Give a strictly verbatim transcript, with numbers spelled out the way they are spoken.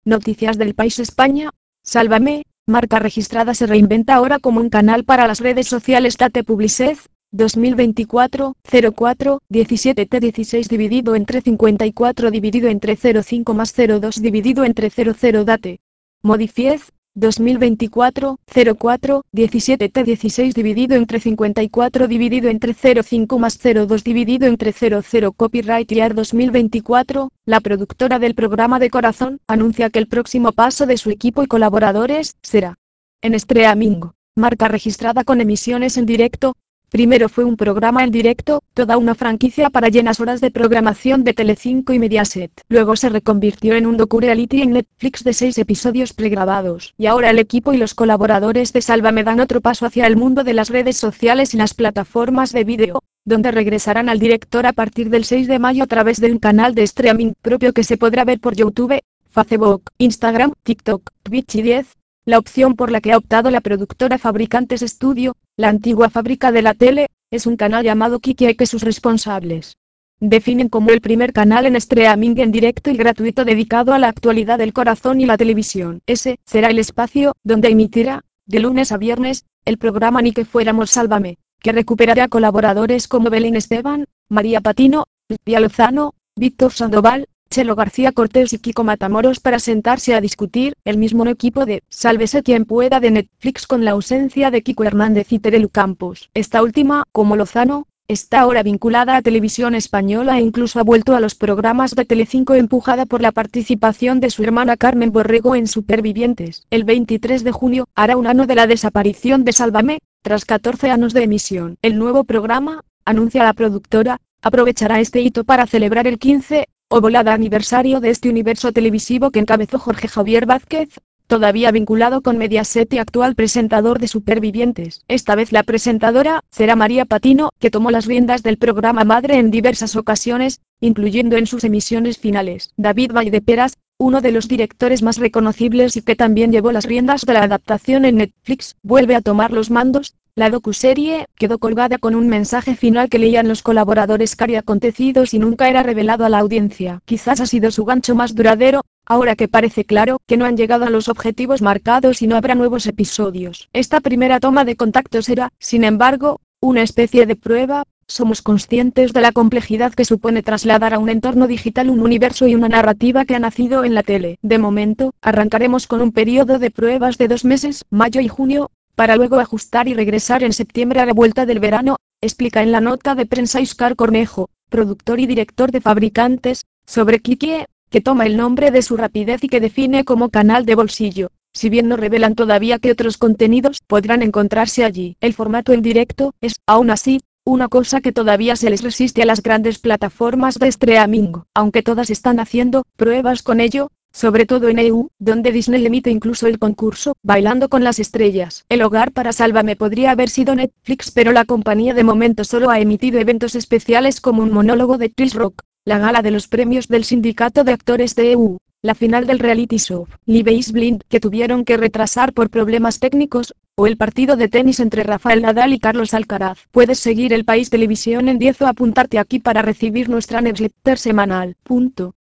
Noticias del País España. Sálvame, marca registrada se reinventa ahora como un canal para las redes sociales. Date Publicez, dos mil veinticuatro, cero cuatro, diecisiete T dieciséis dividido entre cincuenta y cuatro dividido entre cero coma cinco más cero coma dos dividido entre cero coma cero Date. Modifiez, dos mil veinticuatro, cero cuatro, diecisiete T dieciséis dividido entre cincuenta y cuatro dividido entre cero coma cinco más cero coma dos dividido entre cero coma cero Copyright Year dos mil veinticuatro, la productora del programa de Corazón, anuncia que el próximo paso de su equipo y colaboradores, será en streaming, marca registrada con emisiones en directo. Primero fue un programa en directo, toda una franquicia para llenas horas de programación de Telecinco y Mediaset. Luego se reconvirtió en un docu-reality en Netflix de seis episodios pregrabados. Y ahora el equipo y los colaboradores de Sálvame dan otro paso hacia el mundo de las redes sociales y las plataformas de vídeo, donde regresarán al director a partir del seis de mayo a través de un canal de streaming propio que se podrá ver por YouTube, Facebook, Instagram, TikTok, Twitch y diez. La opción por la que ha optado la productora Fabricantes Studio, la antigua fábrica de la tele, es un canal llamado Kiki que sus responsables definen como el primer canal en streaming en directo y gratuito dedicado a la actualidad del corazón y la televisión. Ese será el espacio donde emitirá, de lunes a viernes, el programa Ni que fuéramos Sálvame, que recuperará colaboradores como Belén Esteban, María Patino, Lidia Lozano, Víctor Sandoval, Chelo García Cortés y Kiko Matamoros para sentarse a discutir. El mismo equipo de Sálvese quien pueda de Netflix con la ausencia de Kiko Hernández y Terelu Campos. Esta última, como Lozano, está ahora vinculada a Televisión Española e incluso ha vuelto a los programas de Telecinco empujada por la participación de su hermana Carmen Borrego en Supervivientes. El veintitrés de junio hará un año de la desaparición de Sálvame, tras catorce años de emisión. El nuevo programa, anuncia la productora, aprovechará este hito para celebrar el quince o volada aniversario de este universo televisivo que encabezó Jorge Javier Vázquez, todavía vinculado con Mediaset y actual presentador de Supervivientes. Esta vez la presentadora será María Patino, que tomó las riendas del programa madre en diversas ocasiones, incluyendo en sus emisiones finales. David Valdeperas, uno de los directores más reconocibles y que también llevó las riendas de la adaptación en Netflix, vuelve a tomar los mandos. La docuserie quedó colgada con un mensaje final que leían los colaboradores cari acontecidos y nunca era revelado a la audiencia. Quizás ha sido su gancho más duradero, ahora que parece claro que no han llegado a los objetivos marcados y no habrá nuevos episodios. Esta primera toma de contacto será, sin embargo, una especie de prueba. Somos conscientes de la complejidad que supone trasladar a un entorno digital un universo y una narrativa que ha nacido en la tele. De momento, arrancaremos con un periodo de pruebas de dos meses, mayo y junio, para luego ajustar y regresar en septiembre a la vuelta del verano, explica en la nota de prensa Óscar Cornejo, productor y director de Fabricantes, sobre Kiki, que toma el nombre de su rapidez y que define como canal de bolsillo. Si bien no revelan todavía qué otros contenidos podrán encontrarse allí. El formato en directo es, aún así, una cosa que todavía se les resiste a las grandes plataformas de streaming, aunque todas están haciendo pruebas con ello, sobre todo en E U, donde Disney emite incluso el concurso Bailando con las Estrellas. El hogar para Sálvame podría haber sido Netflix, pero la compañía de momento solo ha emitido eventos especiales como un monólogo de Chris Rock, la gala de los premios del Sindicato de Actores de E U, la final del reality show Love is Blind que tuvieron que retrasar por problemas técnicos, o el partido de tenis entre Rafael Nadal y Carlos Alcaraz. Puedes seguir El País Televisión en diez o apuntarte aquí para recibir nuestra newsletter semanal. Punto.